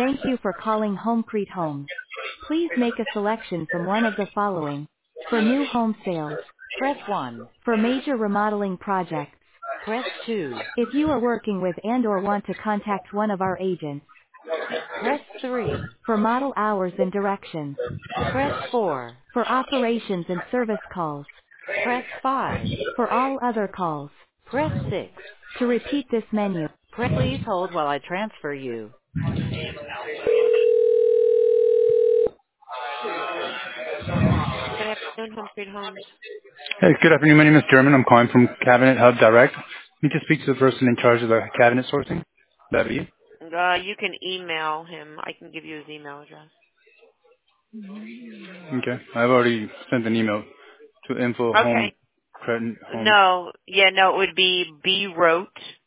Thank you for calling Homecrete Homes. Please make a selection from one of the following. For new home sales, press 1. For major remodeling projects, press 2. If you are working with and/or want to contact one of our agents, press 3. For model hours and directions, press 4. For operations and service calls, press 5. For all other calls, press 6. To repeat this menu, please hold while I transfer you. Good afternoon, Home Sweet Homes. Hey, good afternoon. My name is German. I'm calling from Cabinet Hub Direct. Need to speak to the person in charge of the cabinet sourcing. That'd be you. You can email him. I can give you his email address. Okay. I've already sent an email to info home Okay. credit home. No, it would be brote